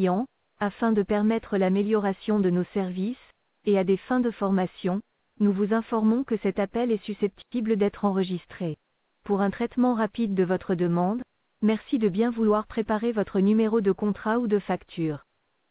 clients, afin de permettre l'amélioration de nos services, et à des fins de formation, nous vous informons que cet appel est susceptible d'être enregistré. Pour un traitement rapide de votre demande, merci de bien vouloir préparer votre numéro de contrat ou de facture.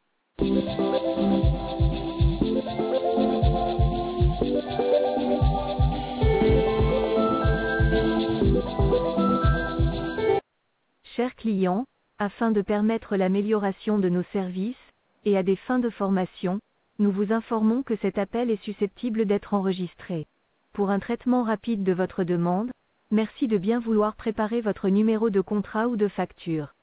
Chers clients, afin de permettre l'amélioration de nos services, et à des fins de formation, nous vous informons que cet appel est susceptible d'être enregistré. Pour un traitement rapide de votre demande, merci de bien vouloir préparer votre numéro de contrat ou de facture.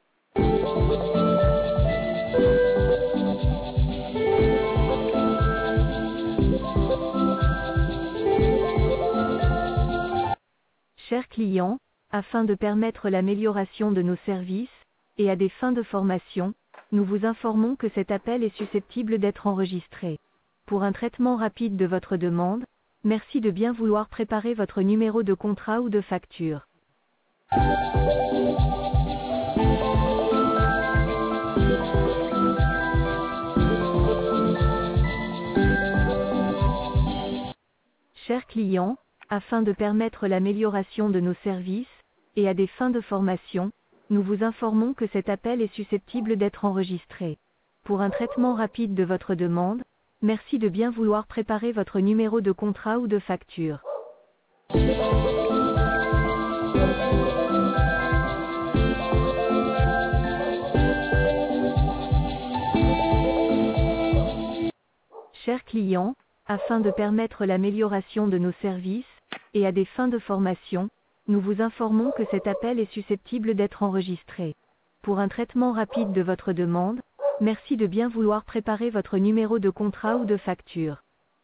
Chers clients, afin de permettre l'amélioration de nos services, et à des fins de formation, nous vous informons que cet appel est susceptible d'être enregistré. Pour un traitement rapide de votre demande, merci de bien vouloir préparer votre numéro de contrat ou de facture. Chers clients, afin de permettre l'amélioration de nos services, et à des fins de formation, nous vous informons que cet appel est susceptible d'être enregistré. Pour un traitement rapide de votre demande, merci de bien vouloir préparer votre numéro de contrat ou de facture. Chers clients, afin de permettre l'amélioration de nos services, et à des fins de formation, nous vous informons que cet appel est susceptible d'être enregistré. Pour un traitement rapide de votre demande, merci de bien vouloir préparer votre numéro de contrat ou de facture.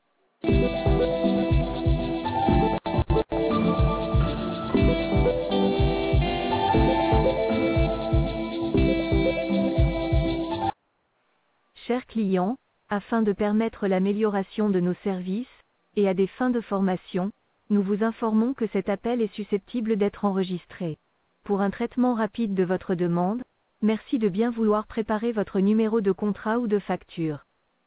Chers clients, afin de permettre l'amélioration de nos services, et à des fins de formation, nous vous informons que cet appel est susceptible d'être enregistré. Pour un traitement rapide de votre demande, merci de bien vouloir préparer votre numéro de contrat ou de facture.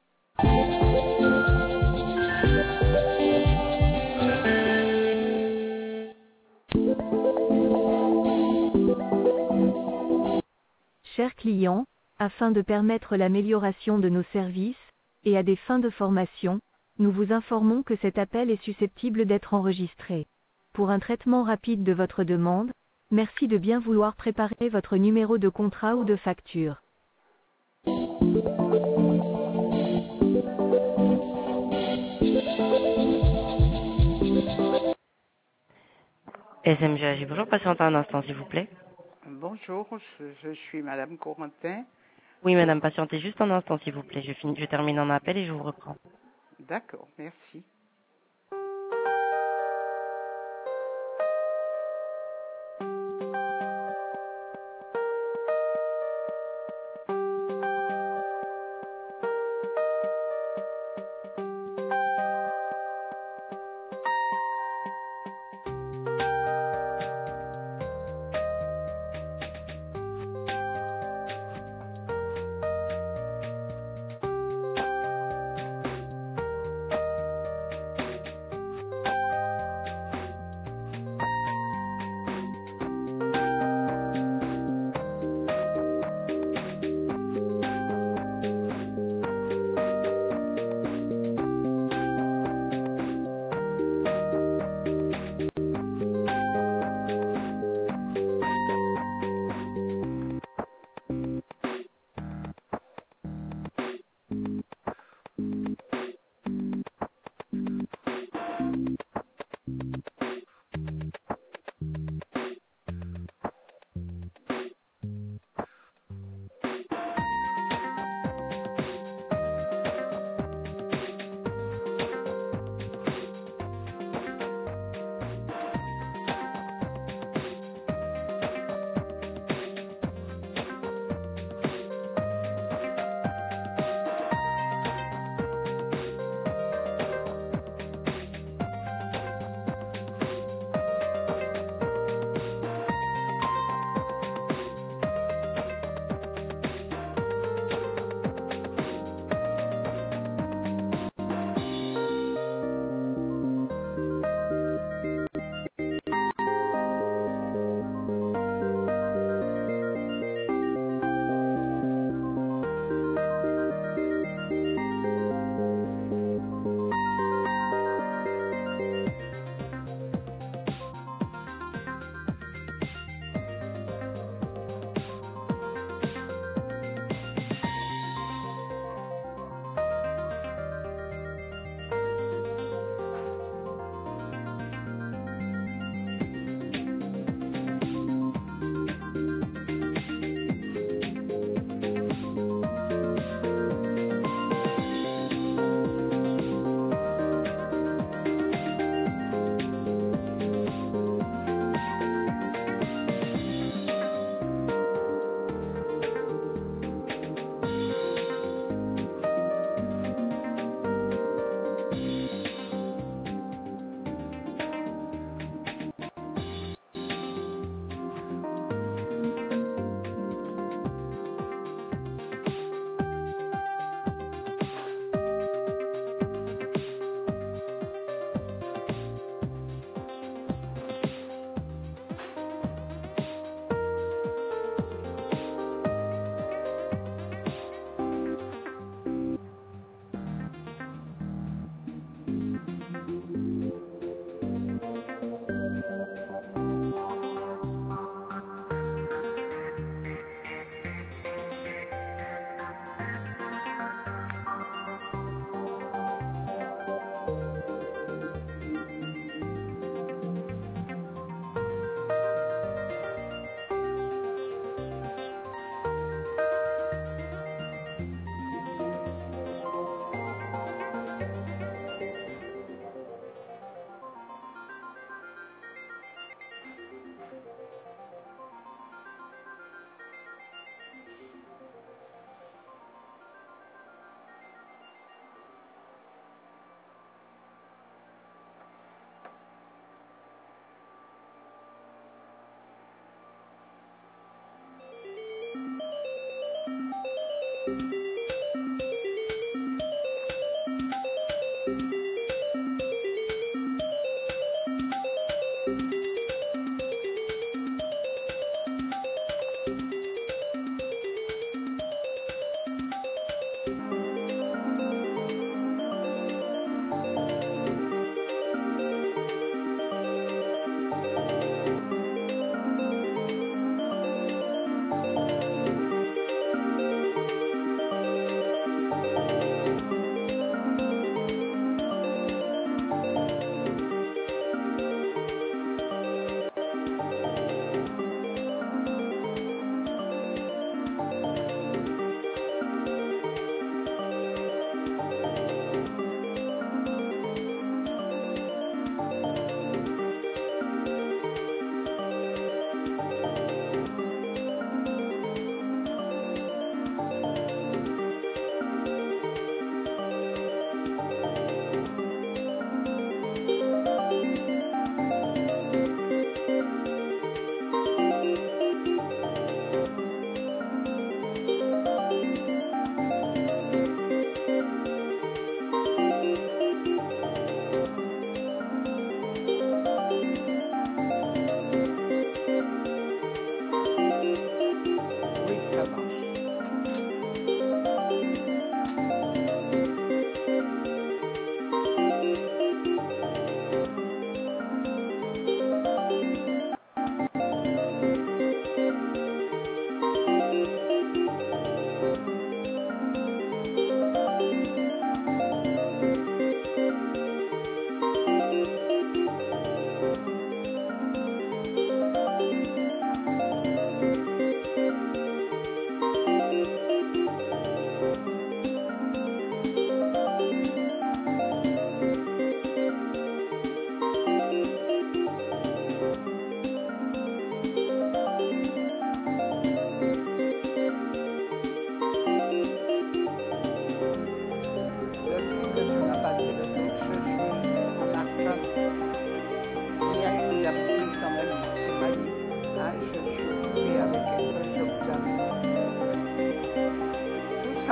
Chers clients, afin de permettre l'amélioration de nos services, et à des fins de formation, nous vous informons que cet appel est susceptible d'être enregistré. Pour un traitement rapide de votre demande, merci de bien vouloir préparer votre numéro de contrat ou de facture. SMGAG, bonjour, patientez un instant s'il vous plaît. Bonjour, je suis Madame Corentin. Oui madame, patientez juste un instant s'il vous plaît, je termine un appel et je vous reprends. D'accord, merci.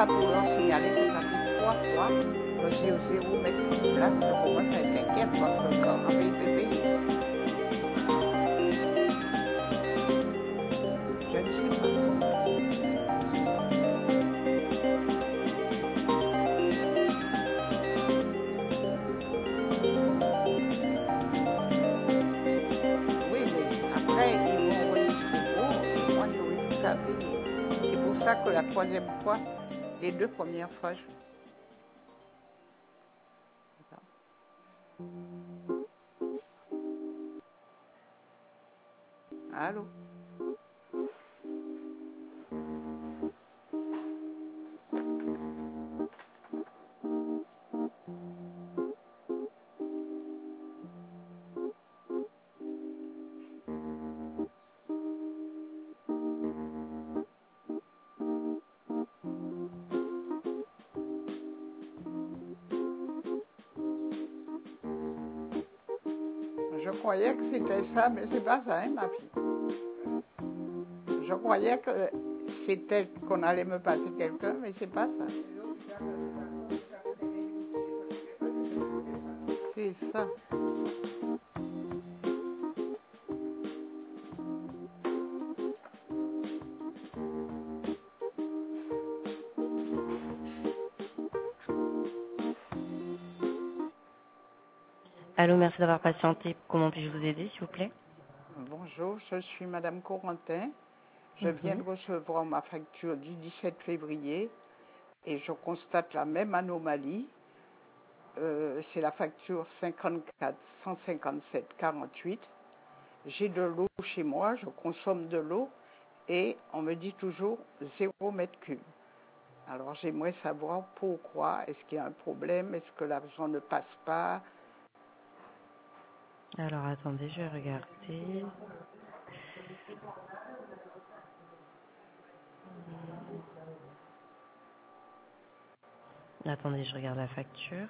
là pour leur signaler que ça fait 3 fois que j'ai au 0 mètre cube. Là, je commence à être inquiète parce que quand avec bébé, je ne sais pas. Oui, mais après, ils vont enregistrer gros et moi, j'aurai tout à payer. C'est pour ça que la troisième fois, les 2 premières fois, je... Allô? Je croyais que c'était ça, mais c'est pas ça, hein, ma fille. Je croyais que c'était qu'on allait me passer quelqu'un, mais c'est pas ça. C'est ça. Allô, merci d'avoir patienté. Comment puis-je vous aider, s'il vous plaît? Bonjour, je suis Madame Corentin. Je viens de recevoir ma facture du 17 février et je constate la même anomalie. C'est la facture 54 157 48. J'ai de l'eau chez moi, je consomme de l'eau et on me dit toujours 0 mètre cube. Alors j'aimerais savoir pourquoi, est-ce qu'il y a un problème, est-ce que l'argent ne passe pas? Alors, attendez, je vais regarder. Attendez, je regarde la facture.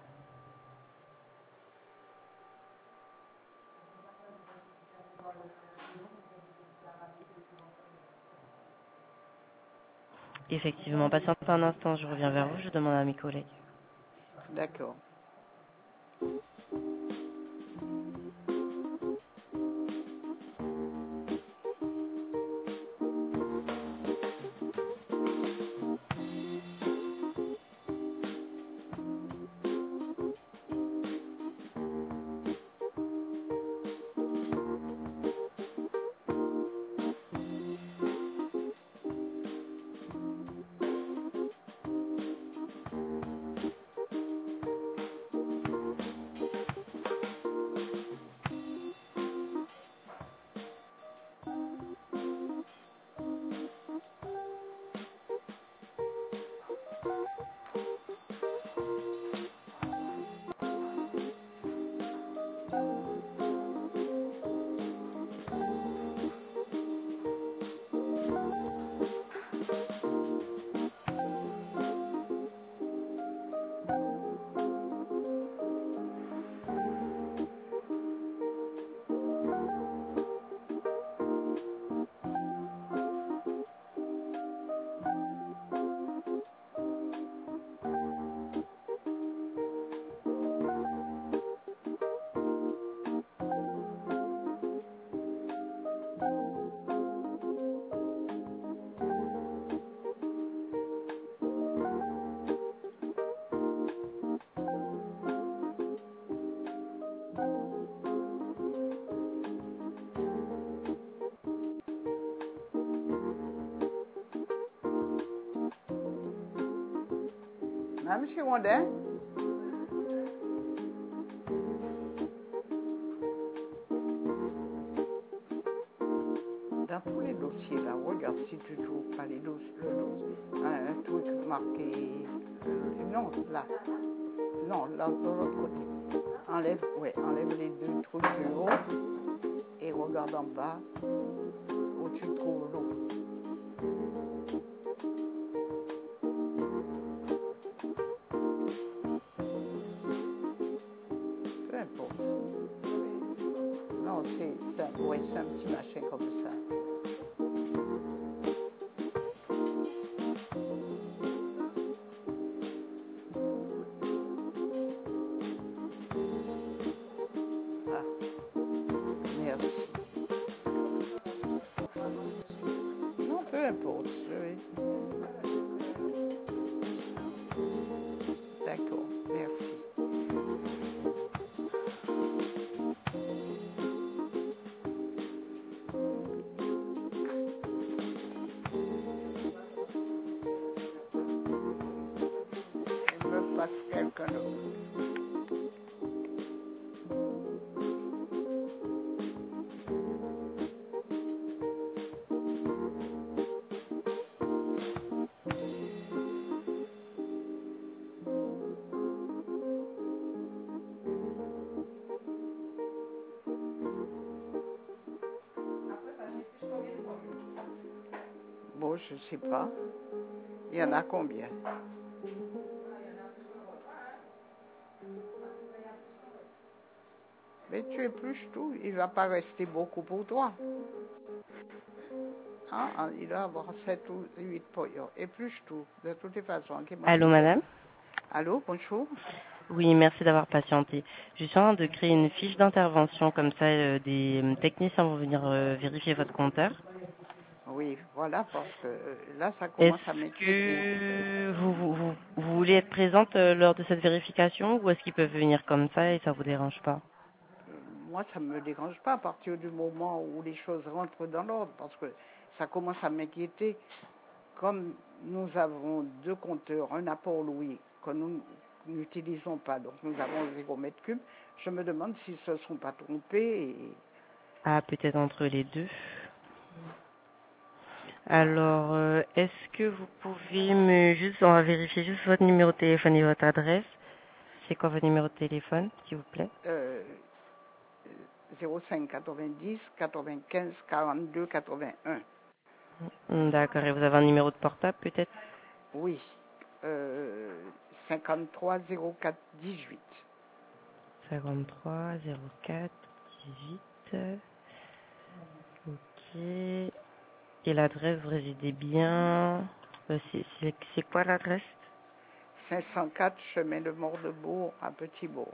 Effectivement, patientez un instant, je reviens vers vous, je demande à mes collègues. D'accord. Ah, monsieur Rondin? Dans tous les dossiers, là, regarde si tu trouves pas les dossiers, un truc marqué. Non, là. Non, là, de l'autre côté. Enlève les 2 trucs du haut et regarde en bas où tu trouves l'eau. Peu importe. Non, c'est un petit machin comme ça. importe. Oui. D'accord, merci. Je me passe quelqu'un d'autre. Bon, je sais pas. Il y en a combien? Mais tu épluches tout, il va pas rester beaucoup pour toi. Hein, il va avoir 7 ou 8 poillons. Épluche tout, de toutes les façons. Allô, madame? Allô, bonjour. Oui, merci d'avoir patienté. Je suis en train de créer une fiche d'intervention, comme ça des techniciens vont venir vérifier votre compteur. Oui, voilà, parce que là, ça commence à Est-ce m'inquiéter. que vous voulez être présente lors de cette vérification ou est-ce qu'ils peuvent venir comme ça et ça vous dérange pas? Moi, ça ne me dérange pas à partir du moment où les choses rentrent dans l'ordre, parce que ça commence à m'inquiéter. Comme nous avons 2 compteurs, un apport Louis, que nous n'utilisons pas, donc nous avons 0 mètre cube, je me demande s'ils ne se sont pas trompés. Ah, peut-être entre les deux. Alors, est-ce que vous pouvez on va vérifier juste votre numéro de téléphone et votre adresse. C'est quoi votre numéro de téléphone, s'il vous plaît? 05 90 95 42 81. D'accord, et vous avez un numéro de portable peut-être? Oui. 53 04 18. 53 04 18. Ok. Et l'adresse, vous résidez bien? C'est quoi l'adresse? 504 chemin de Mordebourg à Petit-Bourg.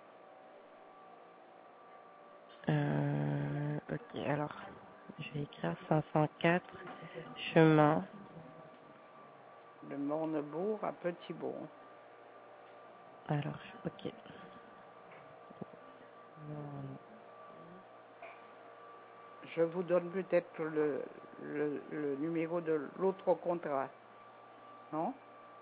Ok, alors, je vais écrire 504 chemin. De Mornebourg à Petit-Bourg. Alors, ok. Je vous donne peut-être le numéro de l'autre contrat. Non?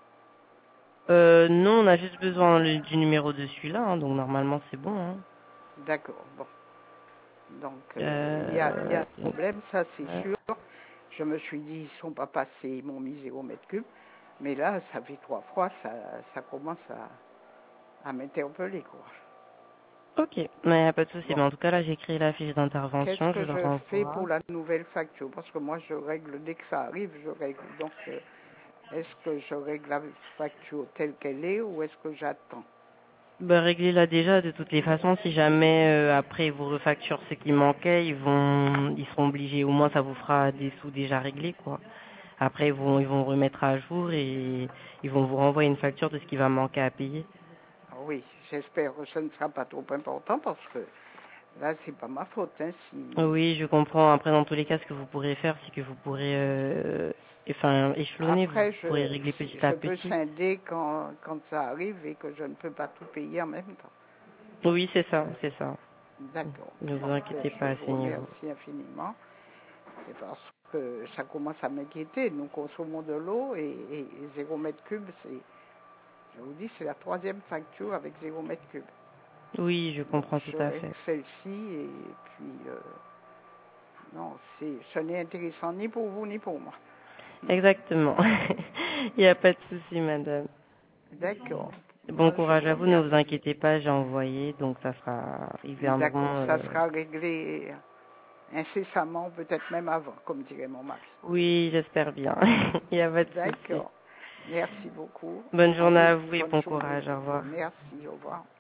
Non, on a juste besoin du numéro de celui-là, hein, donc normalement c'est bon. Hein. D'accord, bon. Donc, il y a un problème, ça c'est sûr. Je me suis dit, ils ne sont pas passés, ils m'ont mis 0 mètre cube. Mais là, ça fait 3 fois, ça commence à m'interpeller, quoi. Ok, mais y a pas de souci. Bon. Mais en tout cas, là, j'ai créé la fiche Qu'est-ce d'intervention, que je le je fais renvoie. pour la nouvelle facture? Parce que moi, je règle, dès que ça arrive, je règle. Donc, est-ce que je règle la facture telle qu'elle est ou est-ce que j'attends? Bah, réglez-la déjà, de toutes les façons. Si jamais après ils vous refacturent ce qui manquait, ils seront obligés. Au moins, ça vous fera des sous déjà réglés, quoi. Après, ils vont remettre à jour et ils vont vous renvoyer une facture de ce qui va manquer à payer. Oui, j'espère que ce ne sera pas trop important parce que là, c'est pas ma faute. Hein, si... Oui, je comprends. Après, dans tous les cas, ce que vous pourrez faire, c'est que vous pourrez, échelonner, vous Après, pourrez régler petit à je peux petit. scinder quand ça arrive et que je ne peux pas tout payer en même temps. Oui, c'est ça, c'est ça. D'accord. Ne vous Donc, inquiétez pas à je ce vous niveau. remercie infiniment. C'est parce que ça commence à m'inquiéter. Nous consommons de l'eau et 0 mètre cube, je vous dis, c'est la 3e facture avec 0 mètre cube. Oui, je Donc, comprends tout je à règle fait. celle-ci et puis, non, ce n'est intéressant ni pour vous ni pour moi. Exactement. Il n'y a pas de souci, madame. D'accord. Bon Je courage vous à vous, ne vous remercie. inquiétez pas, j'ai envoyé, donc ça sera, ils viendront. D'accord, ça sera réglé incessamment, peut-être même avant, comme dirait mon mari. Oui, j'espère bien. Il n'y a pas de souci. D'accord. Merci beaucoup. Bonne journée à vous et Bonne bon journée. courage, au revoir. Merci, au revoir.